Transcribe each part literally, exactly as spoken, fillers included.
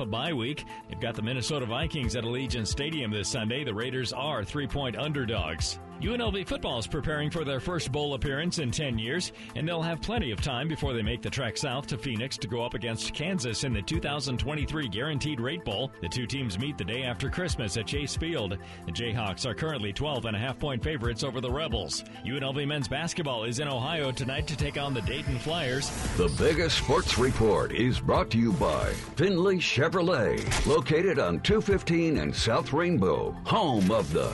a bye week. They've got the Minnesota Vikings at Allegiant Stadium this Sunday. The Raiders are three-point underdogs. U N L V football is preparing for their first bowl appearance in ten years, and they'll have plenty of time before they make the trek south to Phoenix to go up against Kansas in the two thousand twenty-three Guaranteed Rate Bowl. The two teams meet the day after Christmas at Chase Field. The Jayhawks are currently twelve and a half point favorites over the Rebels. U N L V men's basketball is in Ohio tonight to take on the Dayton Flyers. The biggest sports report is brought to you by Finley Chevrolet, located on two fifteen and South Rainbow, home of the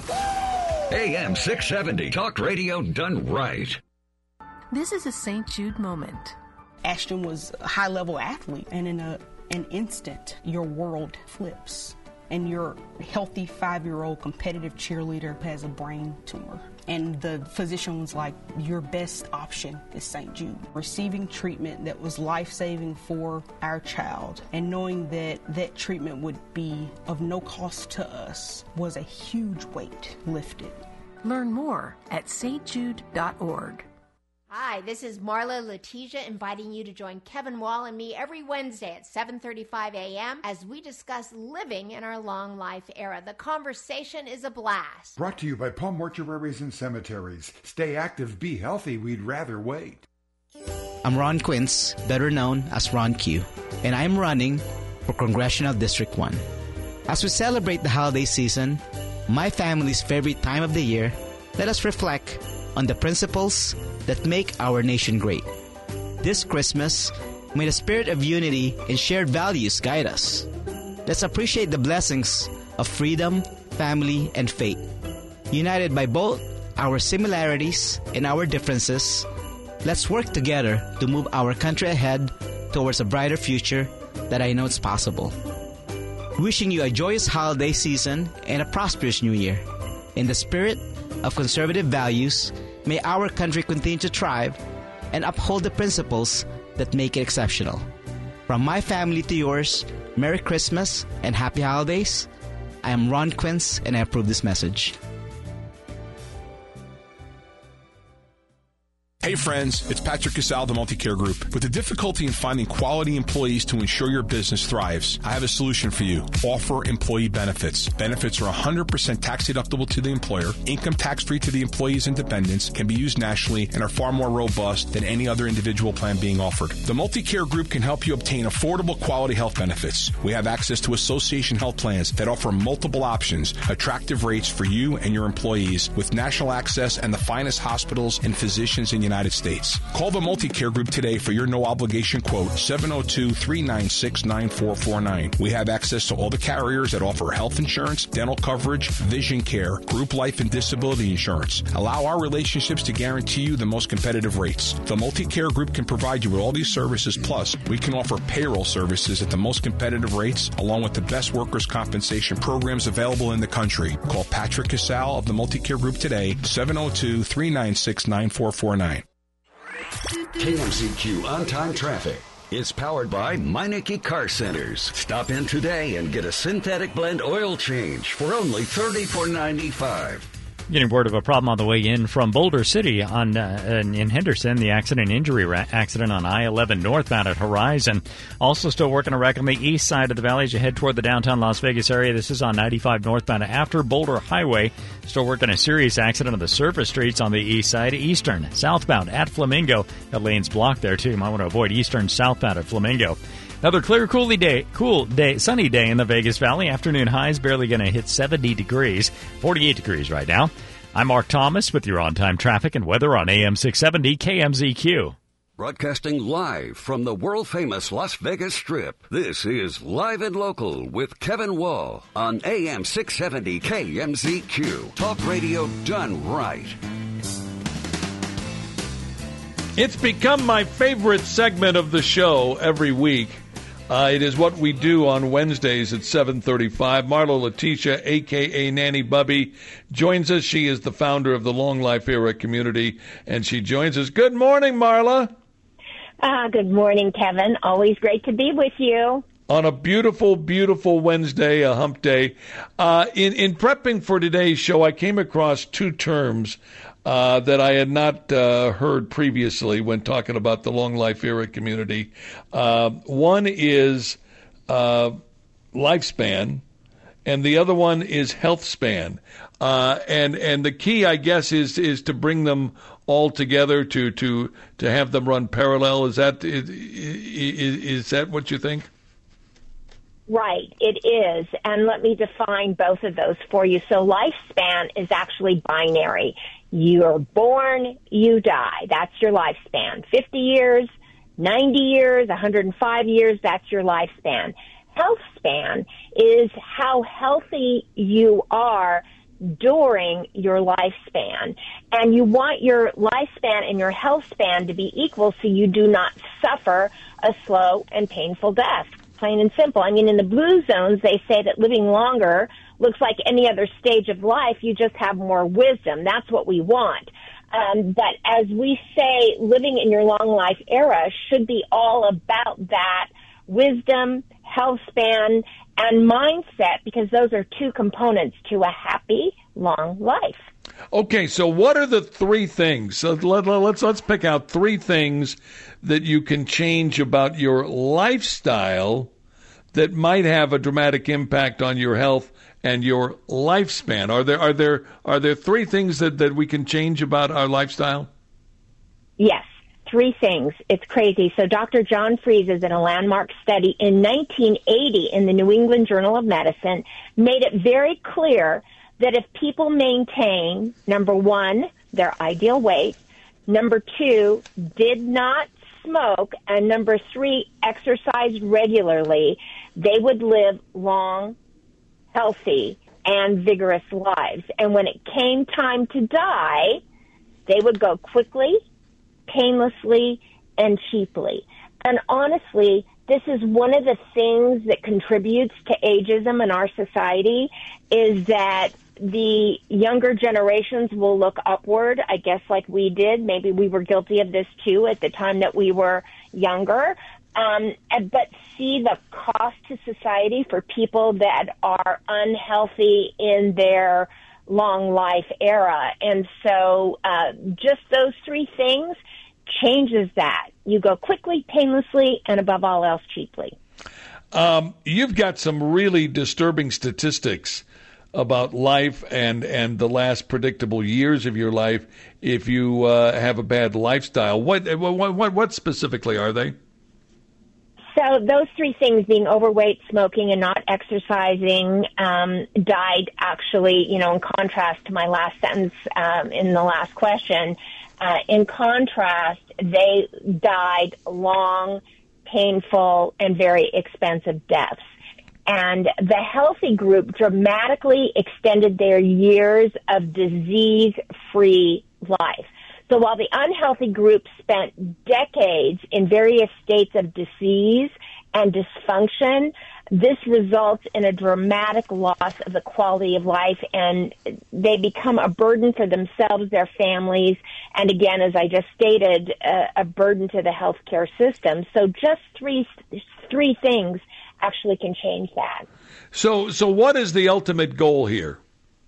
A M six seventy Talk Radio done right. This is a Saint Jude moment. Ashton was a high-level athlete, and in a, an instant, your world flips. And your healthy five-year-old competitive cheerleader has a brain tumor. And the physician was like, your best option is Saint Jude. Receiving treatment that was life-saving for our child and knowing that that treatment would be of no cost to us was a huge weight lifted. Learn more at s t jude dot org. Hi, this is Marla Letitia inviting you to join Kevin Wall and me every Wednesday at seven thirty-five a.m. as we discuss living in our long life era. The conversation is a blast. Brought to you by Palm Mortuaries and Cemeteries. Stay active, be healthy, we'd rather wait. I'm Ron Quince, better known as Ron Q, and I'm running for Congressional District one. As we celebrate the holiday season, my family's favorite time of the year, let us reflect on the principles that make our nation great. This Christmas, may the spirit of unity and shared values guide us. Let's appreciate the blessings of freedom, family, and faith. United by both our similarities and our differences, let's work together to move our country ahead towards a brighter future that I know is possible. Wishing you a joyous holiday season and a prosperous new year. In the spirit of conservative values, may our country continue to thrive and uphold the principles that make it exceptional. From my family to yours, Merry Christmas and Happy Holidays. I am Ron Quince, and I approve this message. Hey friends, it's Patrick Casal of the Multicare Group. With the difficulty in finding quality employees to ensure your business thrives, I have a solution for you. Offer employee benefits. Benefits are one hundred percent tax deductible to the employer, income tax free to the employee's and dependents, can be used nationally, and are far more robust than any other individual plan being offered. The Multicare Group can help you obtain affordable quality health benefits. We have access to association health plans that offer multiple options, attractive rates for you and your employees, with national access and the finest hospitals and physicians in the United States. Call the Multicare Group today for your no-obligation quote, seven oh two, three nine six, nine four four nine. We have access to all the carriers that offer health insurance, dental coverage, vision care, group life and disability insurance. Allow our relationships to guarantee you the most competitive rates. The Multicare Group can provide you with all these services, plus we can offer payroll services at the most competitive rates, along with the best workers' compensation programs available in the country. Call Patrick Casal of the Multicare Group today, seven oh two, three nine six, nine four four nine. K M Z Q On-Time Traffic is powered by Meineke Car Centers. Stop in today and get a synthetic blend oil change for only thirty-four ninety-five. Getting word of a problem on the way in from Boulder City on uh, in Henderson, the accident injury ra- accident on I eleven northbound at Horizon. Also still working a wreck on the east side of the valley as you head toward the downtown Las Vegas area. This is on ninety-five northbound after Boulder Highway. Still working a serious accident on the surface streets on the east side. Eastern southbound at Flamingo. That lane's blocked there too. You might want to avoid eastern southbound at Flamingo. Another clear, cool day, cool day, sunny day in the Vegas Valley. Afternoon highs barely going to hit seventy degrees, forty-eight degrees right now. I'm Mark Thomas with your on-time traffic and weather on A M six seventy K M Z Q. Broadcasting live from the world-famous Las Vegas Strip, this is Live and Local with Kevin Wall on A M six seventy K M Z Q. Talk radio done right. It's become my favorite segment of the show every week. Uh, it is what we do on Wednesdays at seven thirty-five. Marla Letitia, a k a. Nanny Bubby, joins us. She is the founder of the Long Life Era community, and she joins us. Good morning, Marla. Uh, good morning, Kevin. Always great to be with you. On a beautiful, beautiful Wednesday, a hump day. Uh, in, in prepping for today's show, I came across two terms Uh, that I had not uh, heard previously when talking about the Long Life Era community. Uh, one is uh, lifespan, and the other one is health span. Uh, and and the key, I guess, is is to bring them all together, to to to have them run parallel. Is that is, is, is that what you think? Right, it is. And let me define both of those for you. So lifespan is actually binary. You're born, you die. That's your lifespan. fifty years, ninety years, one hundred five years, that's your lifespan. Health span is how healthy you are during your lifespan. And you want your lifespan and your health span to be equal so you do not suffer a slow and painful death. Plain and simple. I mean, in the blue zones, they say that living longer looks like any other stage of life. You just have more wisdom. That's what we want. Um, but as we say, living in your long life era should be all about that wisdom, health span, and mindset, because those are two components to a happy, long life. Okay, so what are the three things? So let, let's let's pick out three things that you can change about your lifestyle that might have a dramatic impact on your health and your lifespan. Are there are there are there three things that, that we can change about our lifestyle? Yes. Three things. It's crazy. So Doctor John Freese, in a landmark study in nineteen eighty in the New England Journal of Medicine, made it very clear that if people maintain, number one, their ideal weight, number two, did not smoke, and number three, exercise regularly, they would live long, healthy, and vigorous lives. And when it came time to die, they would go quickly, painlessly, and cheaply. And honestly, this is one of the things that contributes to ageism in our society, is that the younger generations will look upward, I guess, like we did. Maybe we were guilty of this too at the time that we were younger. Um, but see the cost to society for people that are unhealthy in their long life era. And so uh, just those three things changes that. You go quickly, painlessly, and above all else, cheaply. Um, you've got some really disturbing statistics about life and, and the last predictable years of your life if you uh, have a bad lifestyle. What, what what what specifically are they? So those three things, being overweight, smoking, and not exercising, um, died actually, you know, in contrast to my last sentence um, in the last question. Uh, in contrast, they died long, painful, and very expensive deaths. And the healthy group dramatically extended their years of disease-free life. So while the unhealthy group spent decades in various states of disease and dysfunction, this results in a dramatic loss of the quality of life, and they become a burden for themselves, their families, and again, as I just stated, a, a burden to the healthcare system. So just three three things actually can change that. So, so what is the ultimate goal here?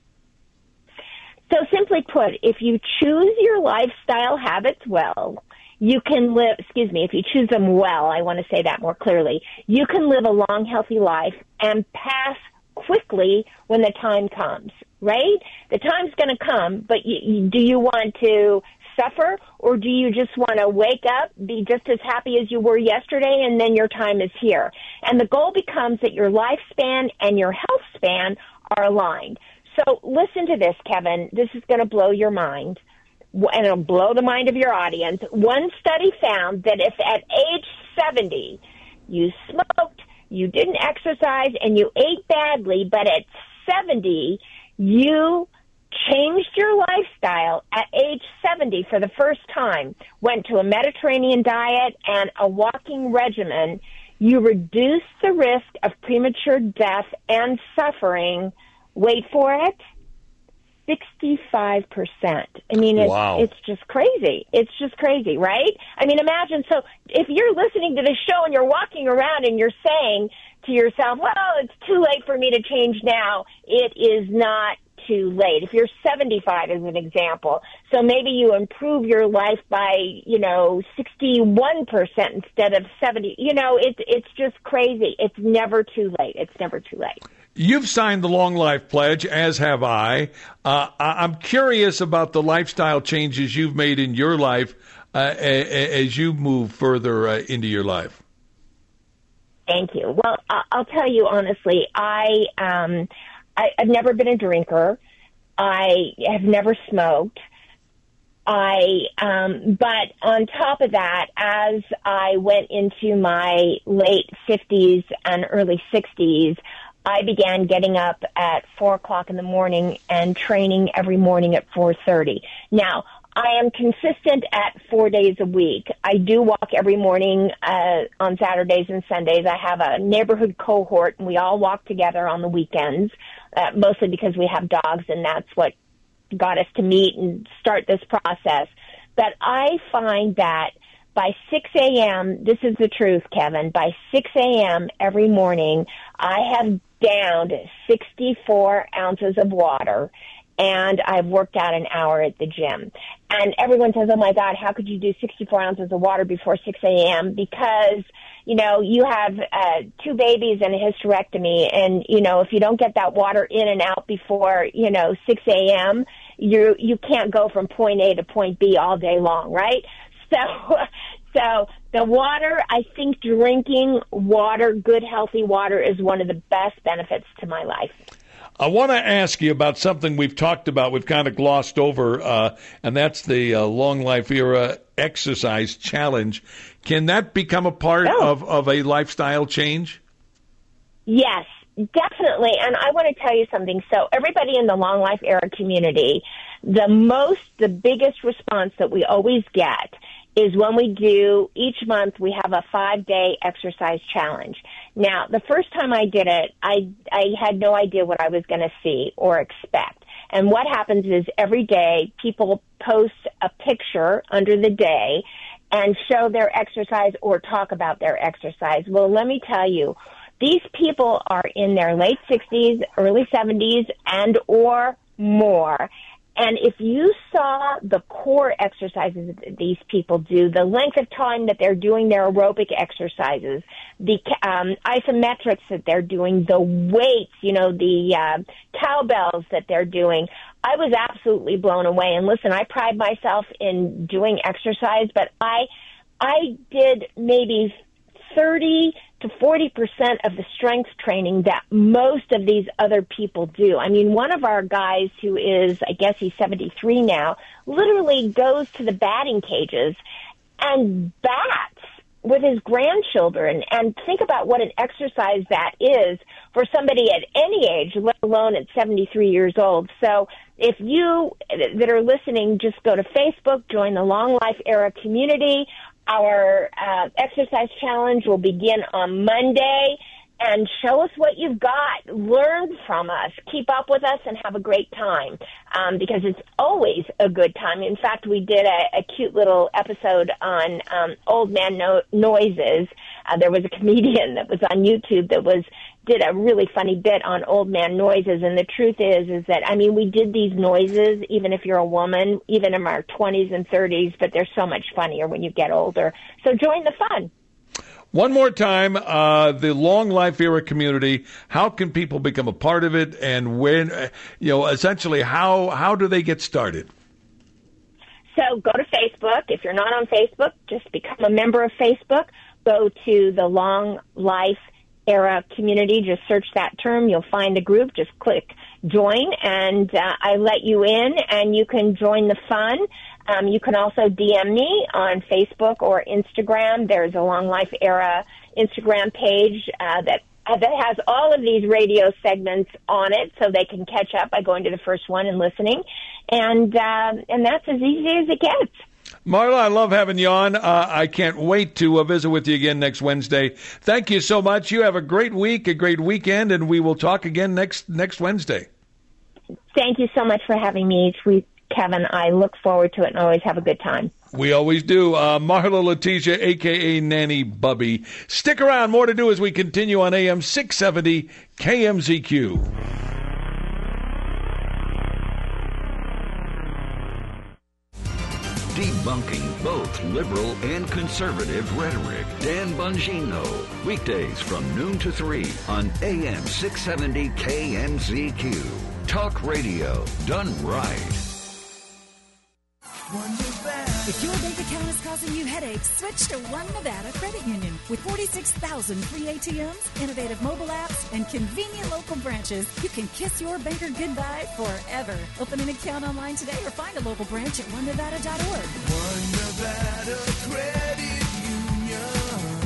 So simply put, if you choose your lifestyle habits well, you can live, excuse me, if you choose them well, I want to say that more clearly, you can live a long, healthy life and pass quickly when the time comes, right? The time's going to come, but you, you, do you want to suffer, or do you just want to wake up, be just as happy as you were yesterday, and then your time is here? And the goal becomes that your lifespan and your health span are aligned. So listen to this, Kevin. This is going to blow your mind, and it'll blow the mind of your audience. One study found that if at age seventy you smoked, you didn't exercise, and you ate badly, but at seventy you changed your lifestyle at age seventy for the first time, went to a Mediterranean diet and a walking regimen, you reduce the risk of premature death and suffering, wait for it, sixty-five percent. I mean, it's, wow. it's just crazy. It's just crazy, right? I mean, imagine, so if you're listening to this show and you're walking around and you're saying to yourself, well, it's too late for me to change now, it is not too late. If you're seventy-five as an example, so maybe you improve your life by, you know, sixty-one percent instead of seventy. You know, it's it's just crazy. It's never too late. It's never too late. You've signed the Long Life Pledge, as have I. Uh, I'm curious about the lifestyle changes you've made in your life uh, as you move further uh, into your life. Thank you. Well, I'll tell you honestly, I, um, I I've never been a drinker. I have never smoked. I, um, but on top of that, as I went into my late fifties and early sixties, I began getting up at four o'clock in the morning and training every morning at four thirty. Now, I am consistent at four days a week. I do walk every morning uh, on Saturdays and Sundays. I have a neighborhood cohort, and we all walk together on the weekends, uh, mostly because we have dogs, and that's what got us to meet and start this process. But I find that by six a.m., this is the truth, Kevin, by six a.m. every morning, I have downed sixty-four ounces of water, and I've worked out an hour at the gym. And everyone says, oh, my God, how could you do sixty-four ounces of water before six a.m.? Because, you know, you have uh, two babies and a hysterectomy, and, you know, if you don't get that water in and out before, you know, six a.m., you you can't go from point A to point B all day long, right? So, so the water, I think drinking water, good, healthy water, is one of the best benefits to my life. I want to ask you about something we've talked about, we've kind of glossed over, uh, and that's the uh, Long Life Era Exercise Challenge. Can that become a part oh. of, of a lifestyle change? Yes, definitely. And I want to tell you something. So everybody in the Long Life Era community, the most, the biggest response that we always get is when we do, each month we have a five-day exercise challenge. Now, the first time I did it, I, I had no idea what I was going to see or expect. And what happens is every day people post a picture under the day and show their exercise or talk about their exercise. Well, let me tell you, these people are in their late sixties, early seventies, and or more. And if you saw the core exercises that these people do, the length of time that they're doing their aerobic exercises, the um, isometrics that they're doing, the weights, you know, the uh, cowbells that they're doing, I was absolutely blown away. And listen, I pride myself in doing exercise, but I, I did maybe thirty to forty percent of the strength training that most of these other people do. I mean, one of our guys who is, I guess he's seventy-three now, literally goes to the batting cages and bats with his grandchildren. And think about what an exercise that is for somebody at any age, let alone at seventy-three years old. So if you that are listening, just go to Facebook, join the Long Life Era community. Our uh, exercise challenge will begin on Monday, and show us what you've got. Learn from us. Keep up with us and have a great time, um, because it's always a good time. In fact, we did a, a cute little episode on um, old man no- noises. Uh, there was a comedian that was on YouTube that was did a really funny bit on old man noises, and the truth is, is that, I mean, we did these noises, even if you're a woman, even in our twenties and thirties, but they're so much funnier when you get older. So join the fun. One more time, uh, the Long Life Era community, how can people become a part of it, and when, uh, you know, essentially, how, how do they get started? So go to Facebook. If you're not on Facebook, just become a member of Facebook. Go to the Long Life Era community. Just search that term. You'll find a group. Just click join, and uh, I let you in, and you can join the fun. Um, you can also D M me on Facebook or Instagram. There's a Long Life Era Instagram page uh, that uh, that has all of these radio segments on it, so they can catch up by going to the first one and listening. And uh, and that's as easy as it gets. Marla, I love having you on. Uh, I can't wait to uh, visit with you again next Wednesday. Thank you so much. You have a great week, a great weekend, and we will talk again next next Wednesday. Thank you so much for having me each week, Kevin. I look forward to it and always have a good time. We always do. Uh, Marla Letitia, a k a. Nanny Bubby. Stick around. More to do as we continue on A M six seventy K M Z Q. debunking both liberal and conservative rhetoric. Dan Bongino, weekdays from noon to three on A M six seventy K M Z Q. Talk radio done right. If your bank account is causing you headaches, switch to One Nevada Credit Union. With forty-six thousand free A T Ms, innovative mobile apps, and convenient local branches, you can kiss your banker goodbye forever. Open an account online today or find a local branch at one nevada dot org. One Nevada Credit Union.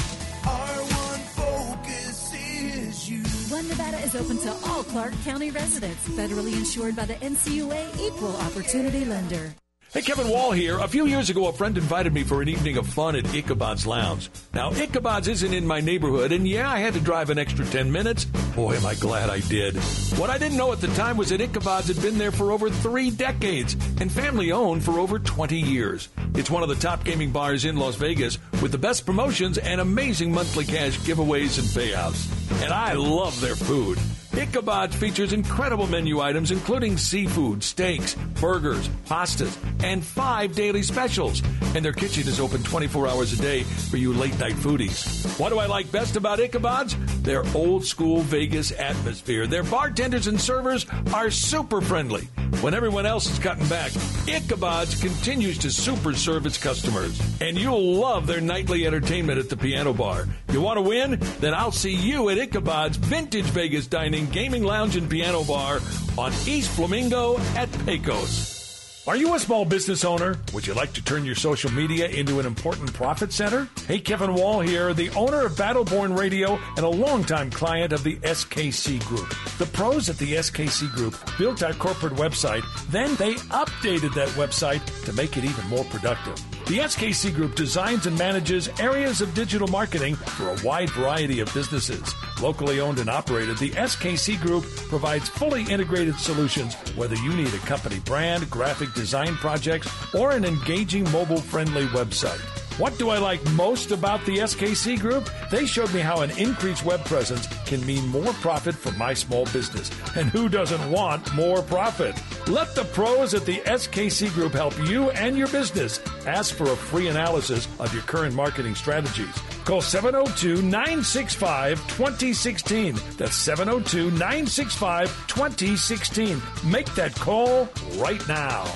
Our one focus is you. One Nevada is open to all Clark County residents. Federally insured by the N C U A Equal Opportunity Lender. Hey, Kevin Wall here. A few years ago, a friend invited me for an evening of fun at Ichabod's Lounge. Now, Ichabod's isn't in my neighborhood, and yeah, I had to drive an extra ten minutes. Boy, am I glad I did. What I didn't know at the time was that Ichabod's had been there for over three decades and family-owned for over twenty years. It's one of the top gaming bars in Las Vegas with the best promotions and amazing monthly cash giveaways and payouts. And I love their food. Ichabod's features incredible menu items including seafood, steaks, burgers, pastas, and five daily specials. And their kitchen is open twenty-four hours a day for you late-night foodies. What do I like best about Ichabod's? Their old-school Vegas atmosphere. Their bartenders and servers are super friendly. When everyone else is cutting back, Ichabod's continues to super serve its customers. And you'll love their nightly entertainment at the piano bar. You want to win? Then I'll see you at Ichabod's Vintage Vegas Dining, Gaming Lounge, and Piano Bar on East Flamingo at Pecos. Are you a small business owner? Would you like to turn your social media into an important profit center? Hey, Kevin Wall here, the owner of Battleborn Radio and a longtime client of the S K C Group. The pros at the S K C Group built our corporate website, then they updated that website to make it even more productive. The S K C Group designs and manages areas of digital marketing for a wide variety of businesses. Locally owned and operated, the S K C Group provides fully integrated solutions, whether you need a company brand, graphic design projects, or an engaging mobile-friendly website. What do I like most about the S K C Group? They showed me how an increased web presence can mean more profit for my small business. And who doesn't want more profit? Let the pros at the S K C Group help you and your business. Ask for a free analysis of your current marketing strategies. Call seven oh two, nine six five, two oh one six. That's seven oh two, nine six five, two oh one six. Make that call right now.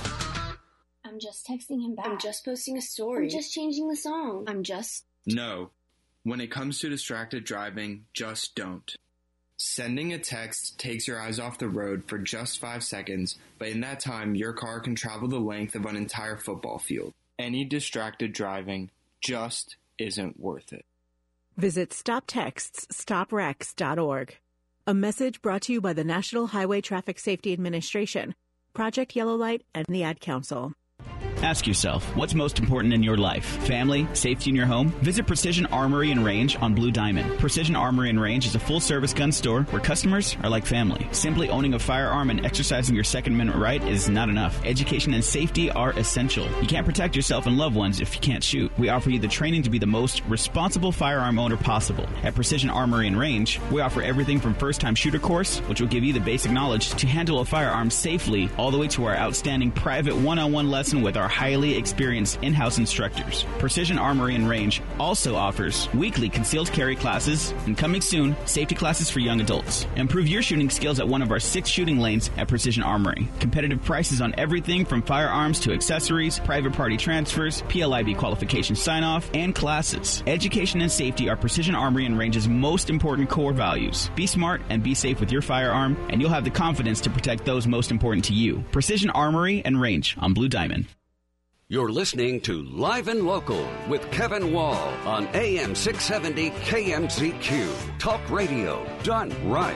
I'm just texting him back. I'm just posting a story. I'm just changing the song. I'm just... No. When it comes to distracted driving, just don't. Sending a text takes your eyes off the road for just five seconds, but in that time, your car can travel the length of an entire football field. Any distracted driving just isn't worth it. Visit stop texts stop wrecks dot org. A message brought to you by the National Highway Traffic Safety Administration, Project Yellow Light, and the Ad Council. Ask yourself, what's most important in your life? Family? Safety in your home? Visit Precision Armory and Range on Blue Diamond. Precision Armory and Range is a full-service gun store where customers are like family. Simply owning a firearm and exercising your Second Amendment right is not enough. Education and safety are essential. You can't protect yourself and loved ones if you can't shoot. We offer you the training to be the most responsible firearm owner possible. At Precision Armory and Range, we offer everything from first-time shooter course, which will give you the basic knowledge to handle a firearm safely, all the way to our outstanding private one-on-one lesson with our highly experienced in-house instructors. Precision Armory and Range also offers weekly concealed carry classes and, coming soon, safety classes for young adults. Improve your shooting skills at one of our six shooting lanes at Precision Armory. Competitive prices on everything from firearms to accessories, private party transfers, P L I B qualification sign-off, and classes. Education and safety are Precision Armory and Range's most important core values. Be smart and be safe with your firearm, and you'll have the confidence to protect those most important to you. Precision Armory and Range on Blue Diamond. You're listening to Live and Local with Kevin Wall on A M six seventy K M Z Q. Talk radio done right.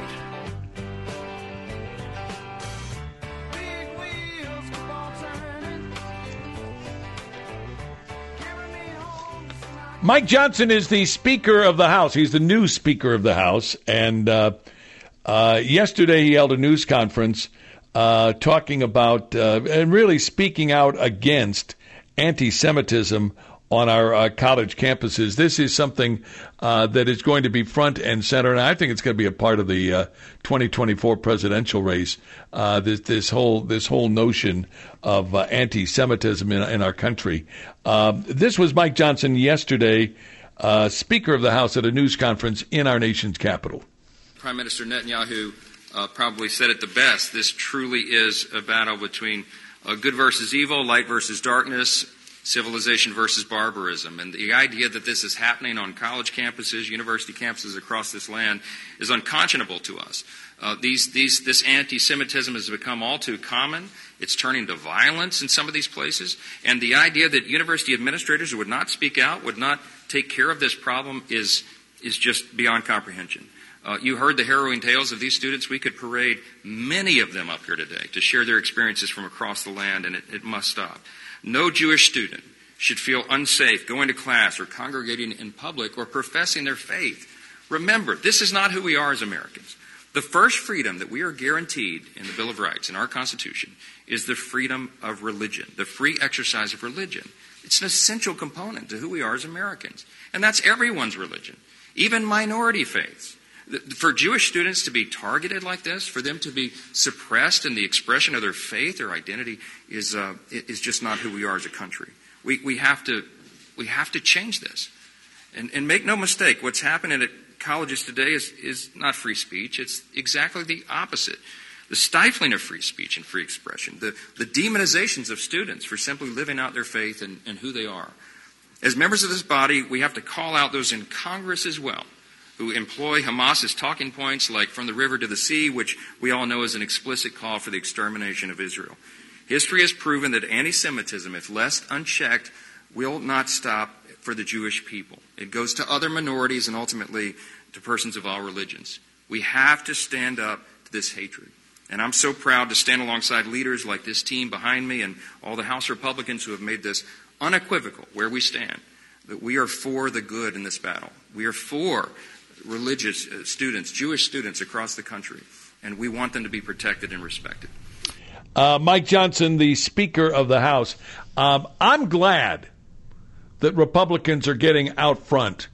Mike Johnson is the Speaker of the House. He's the new Speaker of the House. And uh, uh, yesterday he held a news conference uh, talking about uh, and really speaking out against anti-Semitism on our uh, college campuses. This is something uh, that is going to be front and center, and I think it's going to be a part of the uh, twenty twenty-four presidential race. Uh, this this whole this whole notion of uh, anti-Semitism in, in our country. Uh, this was Mike Johnson yesterday, uh, Speaker of the House at a news conference in our nation's capital. Prime Minister Netanyahu uh, probably said it the best. This truly is a battle between uh, good versus evil, light versus darkness, civilization versus barbarism. And the idea that this is happening on college campuses, university campuses across this land is unconscionable to us. Uh, these, these, this anti-Semitism has become all too common. It's turning to violence in some of these places. And the idea that university administrators would not speak out, would not take care of this problem is, is just beyond comprehension. Uh, you heard the harrowing tales of these students. We could parade many of them up here today to share their experiences from across the land, and it, it must stop. No Jewish student should feel unsafe going to class or congregating in public or professing their faith. Remember, this is not who we are as Americans. The first freedom that we are guaranteed in the Bill of Rights, in our Constitution, is the freedom of religion, the free exercise of religion. It's an essential component to who we are as Americans. And that's everyone's religion, even minority faiths. For Jewish students to be targeted like this, for them to be suppressed in the expression of their faith or identity, is uh, is just not who we are as a country. We we have to we have to change this, and and make no mistake, what's happening at colleges today is is not free speech. It's exactly the opposite. The stifling of free speech and free expression, the the demonizations of students for simply living out their faith and, and who they are. As members of this body, we have to call out those in Congress as well, who employ Hamas's talking points like from the river to the sea, which we all know is an explicit call for the extermination of Israel. History has proven that anti-Semitism, if left unchecked, will not stop for the Jewish people. It goes to other minorities and ultimately to persons of all religions. We have to stand up to this hatred. And I'm so proud to stand alongside leaders like this team behind me and all the House Republicans who have made this unequivocal where we stand, that we are for the good in this battle. We are for religious students, Jewish students across the country, and we want them to be protected and respected. Uh, Mike Johnson, the Speaker of the House. Um, I'm glad that Republicans are getting out front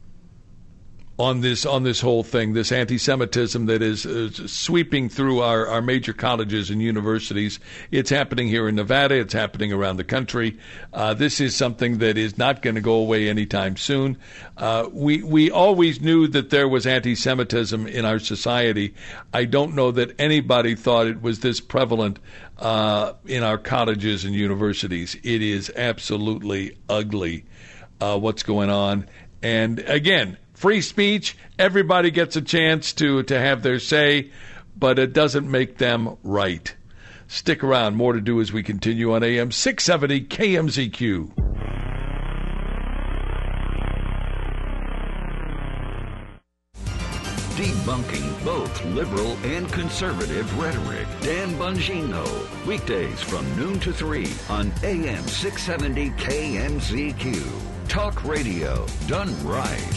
on this on this whole thing, this anti-Semitism that is, is sweeping through our, our major colleges and universities. It's happening here in Nevada. It's happening around the country. Uh, this is something that is not going to go away anytime soon. Uh, we we always knew that there was anti-Semitism in our society. I don't know that anybody thought it was this prevalent uh, in our colleges and universities. It is absolutely ugly uh, what's going on. And again, free speech, everybody gets a chance to, to have their say, but it doesn't make them right. Stick around. More to do as we continue on A M six seventy K M Z Q. Debunking both liberal and conservative rhetoric. Dan Bongino. Weekdays from noon to three on A M six seventy K M Z Q. Talk radio done right.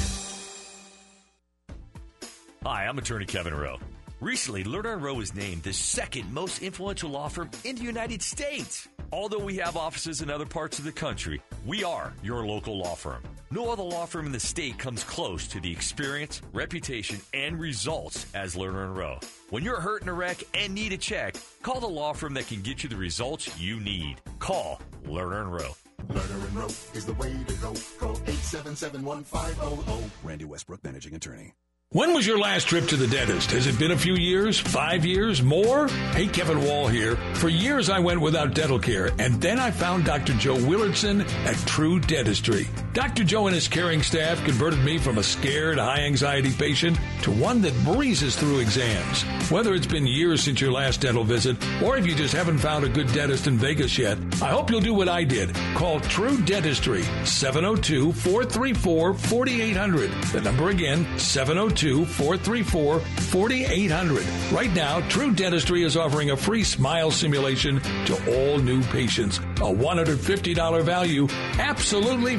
Hi, I'm attorney Kevin Rowe. Recently, Lerner and Rowe was named the second most influential law firm in the United States. Although we have offices in other parts of the country, we are your local law firm. No other law firm in the state comes close to the experience, reputation, and results as Lerner and Rowe. When you're hurt in a wreck and need a check, call the law firm that can get you the results you need. Call Lerner and Rowe. Lerner and Rowe is the way to go. Call eight seven seven, one five zero zero. Randy Westbrook, managing attorney. When was your last trip to the dentist? Has it been a few years? Five years? More? Hey, Kevin Wall here. For years I went without dental care, and then I found Doctor Joe Willardson at True Dentistry. Doctor Joe and his caring staff converted me from a scared, high-anxiety patient to one that breezes through exams. Whether it's been years since your last dental visit, or if you just haven't found a good dentist in Vegas yet, I hope you'll do what I did. Call True Dentistry, seven oh two, four three four, four eight zero zero. The number again, seven oh two, four three four, four eight zero zero. Right now, True Dentistry is offering a free smile simulation to all new patients. A one hundred fifty dollars value, absolutely free.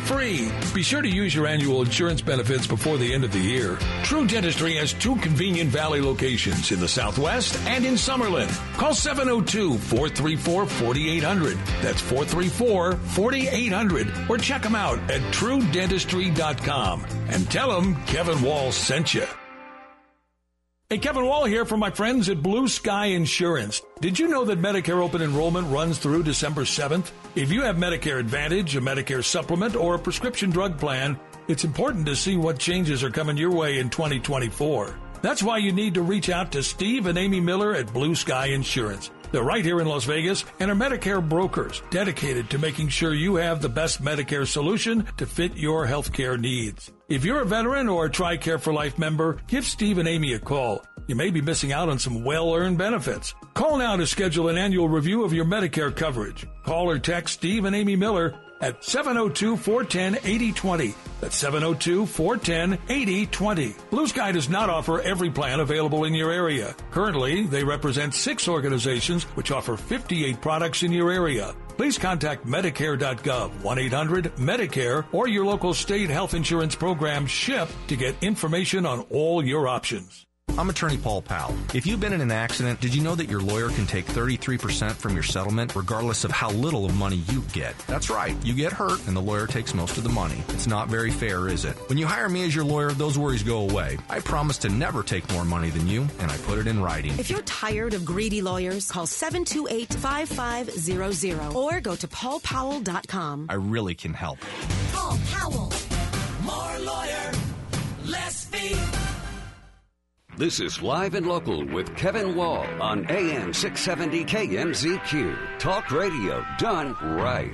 free. Be sure to use your annual insurance benefits before the end of the year. True Dentistry has two convenient Valley locations in the Southwest and in Summerlin. Call seven oh two, four three four, four eight zero zero. That's four three four, four eight zero zero. Or check them out at true dentistry dot com and tell them Kevin Wall sent you. Hey, Kevin Wall here from my friends at Blue Sky Insurance. Did you know that Medicare open enrollment runs through December seventh? If you have Medicare Advantage, a Medicare Supplement, or a prescription drug plan, it's important to see what changes are coming your way in twenty twenty-four. That's why you need to reach out to Steve and Amy Miller at Blue Sky Insurance. They're right here in Las Vegas and are Medicare brokers dedicated to making sure you have the best Medicare solution to fit your healthcare needs. If you're a veteran or a TRICARE for Life member, give Steve and Amy a call. You may be missing out on some well-earned benefits. Call now to schedule an annual review of your Medicare coverage. Call or text Steve and Amy Miller at seven oh two, four one oh, eight oh two oh. That's seven oh two, four one oh, eight oh two oh. Blue Sky does not offer every plan available in your area. Currently, they represent six organizations which offer fifty-eight products in your area. Please contact Medicare dot gov, one eight hundred Medicare, or your local state health insurance program, SHIP, to get information on all your options. I'm attorney Paul Powell. If you've been in an accident, did you know that your lawyer can take thirty-three percent from your settlement regardless of how little of money you get? That's right. You get hurt and the lawyer takes most of the money. It's not very fair, is it? When you hire me as your lawyer, those worries go away. I promise to never take more money than you, and I put it in writing. If you're tired of greedy lawyers, call seven two eight, five five zero zero or go to paul powell dot com. I really can help. Paul Powell. More lawyer, less fee. This is Live and Local with Kevin Wall on A M six seventy K M Z Q. Talk radio done right.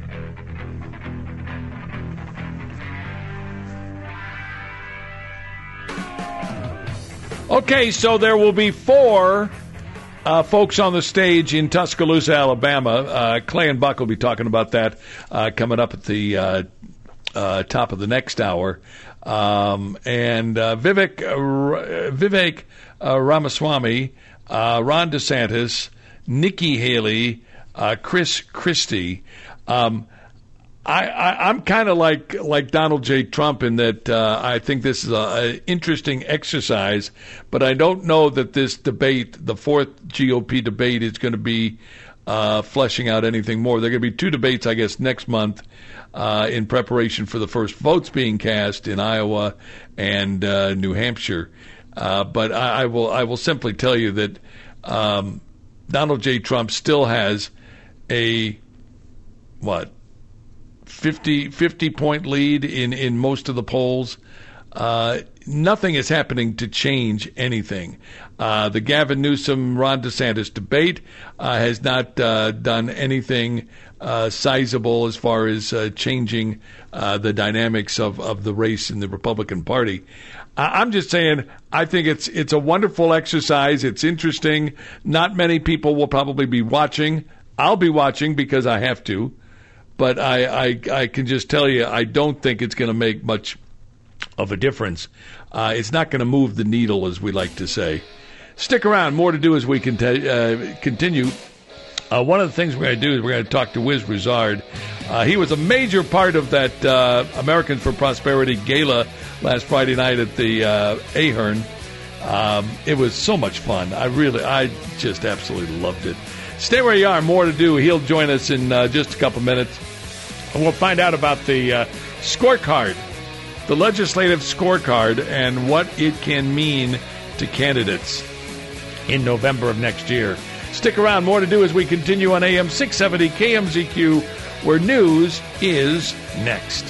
Okay, so there will be four uh, folks on the stage in Tuscaloosa, Alabama. Uh, Clay and Buck will be talking about that uh, coming up at the uh, uh, top of the next hour. Um, and uh, Vivek uh, Vivek uh, Ramaswamy, uh, Ron DeSantis, Nikki Haley, uh, Chris Christie. Um, I, I, I'm kind of like like Donald J. Trump in that uh, I think this is an interesting exercise, but I don't know that this debate, the fourth G O P debate, is going to be uh, fleshing out anything more. There are going to be two debates, I guess, next month. Uh, in preparation for the first votes being cast in Iowa and uh, New Hampshire, uh, but I, I will I will simply tell you that um, Donald J. Trump still has a what fifty, fifty point lead in, in most of the polls. Uh, nothing is happening to change anything. Uh, the Gavin Newsom Ron DeSantis debate uh, has not uh, done anything Uh, sizable as far as uh, changing uh, the dynamics of, of the race in the Republican Party. I- I'm just saying, I think it's it's a wonderful exercise. It's interesting. Not many people will probably be watching. I'll be watching because I have to. But I, I, I can just tell you, I don't think it's going to make much of a difference. Uh, it's not going to move the needle, as we like to say. Stick around. More to do as we cont- uh, continue. Uh, one of the things we're going to do is we're going to talk to Wiz Rizard. Uh, he was a major part of that uh, Americans for Prosperity gala last Friday night at the uh, Ahern. Um, it was so much fun. I really, I just absolutely loved it. Stay where you are. More to do. He'll join us in uh, just a couple minutes. And we'll find out about the uh, scorecard, the legislative scorecard, and what it can mean to candidates in November of next year. Stick around. More to do as we continue on A M six seventy K M Z Q, where news is next.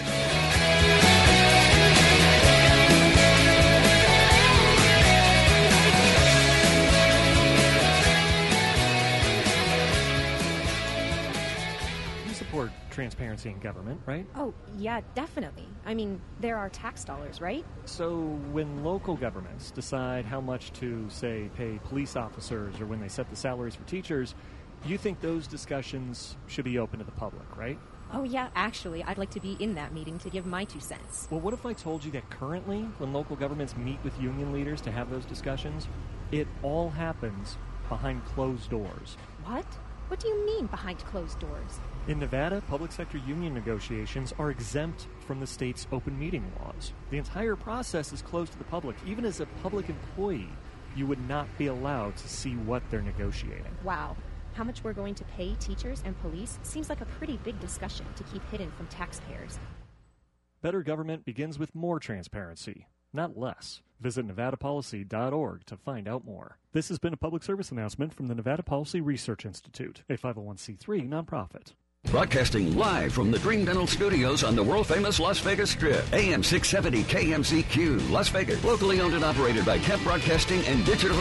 You support transparency in government, right? Oh, yeah, definitely. I mean, there are tax dollars, right? So when local governments decide how much to, say, pay police officers or when they set the salaries for teachers, you think those discussions should be open to the public, right? Oh, yeah, actually, I'd like to be in that meeting to give my two cents. Well, what if I told you that currently, when local governments meet with union leaders to have those discussions, it all happens behind closed doors? What? What do you mean behind closed doors? In Nevada, public sector union negotiations are exempt from the state's open meeting laws. The entire process is closed to the public. Even as a public employee, you would not be allowed to see what they're negotiating. Wow. How much we're going to pay teachers and police seems like a pretty big discussion to keep hidden from taxpayers. Better government begins with more transparency, not less. Visit nevada policy dot org to find out more. This has been a public service announcement from the Nevada Policy Research Institute, a five oh one c three nonprofit. Broadcasting live from the Dream Dental Studios on the world-famous Las Vegas Strip. A M six seventy K M Z Q, Las Vegas. Locally owned and operated by Kemp Broadcasting and Digital